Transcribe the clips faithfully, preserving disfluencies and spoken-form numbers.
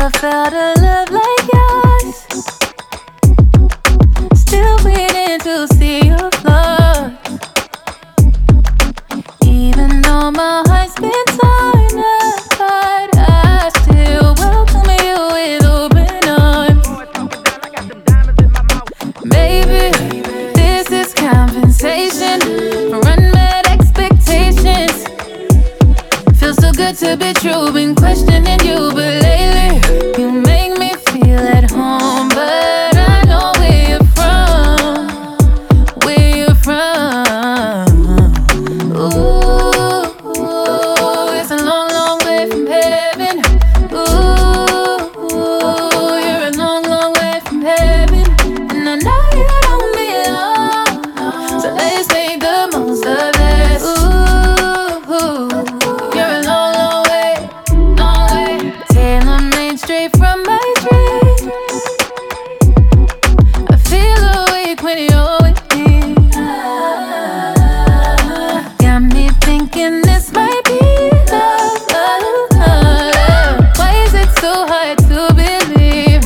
never felt a love like yours. Still waiting to see your flaws. Even though my heart's been torn apart, I still welcome you with open arms. Baby, this is compensation for unmet expectations. Feels so good to be true, been questioning you, but lately you make me feel at home. But I know where you're from, where you're from. Ooh, it's a long, long way from heaven. Ooh, you're a long, long way from heaven. And I know you don't belong, so let's make the most of it. Ooh, you're a long, long way, long way. Tailor-made straight from my dreams. I feel awake when you're with me. Got me thinking this might be love, love, love. Why is it so hard to believe?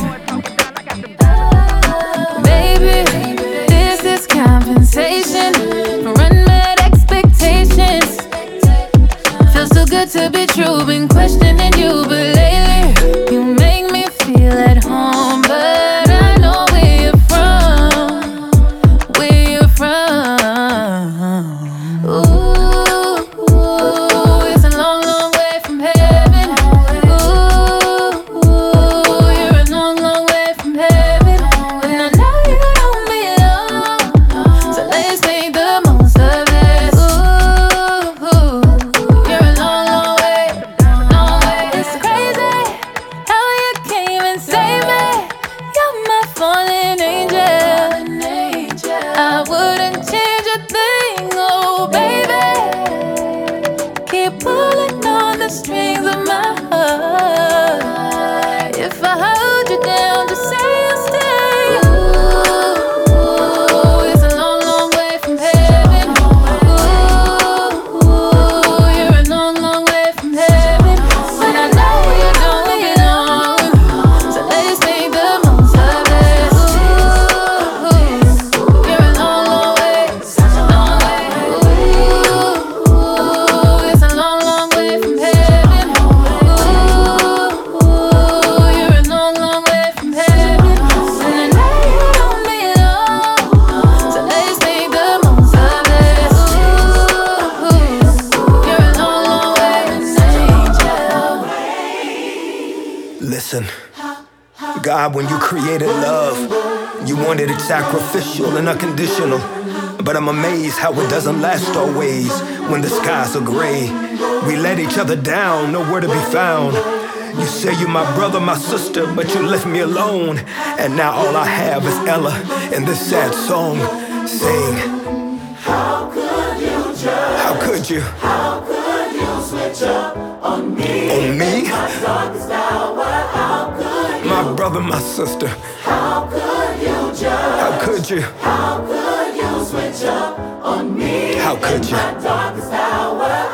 Baby, this is compensation for unmet expectations. Feels so good to be true, been questioning you, but lately you make me feel at home. But I know where you're from, where you're from. Ooh, it's a long, long way from heaven. Ooh, you're a long, long way from heaven. And I know you don't belong, so let's make the most of it. Ooh, you're a long, long way, long way. It's crazy how you came and saved me. You're my fallen angel. I wouldn't change a thing, oh baby. Keep pulling on the strings of my heart. If I hold you down, just say you'll stay. Ooh, it's a long, long way from heaven. Ooh, you're a long, long way from heaven. But I know you don't belong, so let's make the most of it. Ooh, you're a long, long way, long way. Ooh, it's a long, long way from heaven. Ooh, you're a long, long way from heaven. And I know you don't belong, so let's make the most of it. Ooh, you're a long, long way, angel. Listen, God, when you created love, you wanted it sacrificial and unconditional. But I'm amazed how it doesn't last always. When the skies are gray, we let each other down, nowhere to be found. You say you're my brother, my sister, but you left me alone. And now all I have is Ella and this sad song. Sing. How could you judge? How could you? How could you switch up on me? On me? My darkest hour, how could you? My brother, my sister. How could you judge? How could you? How could you switch up on me? How could you? My darkest hour.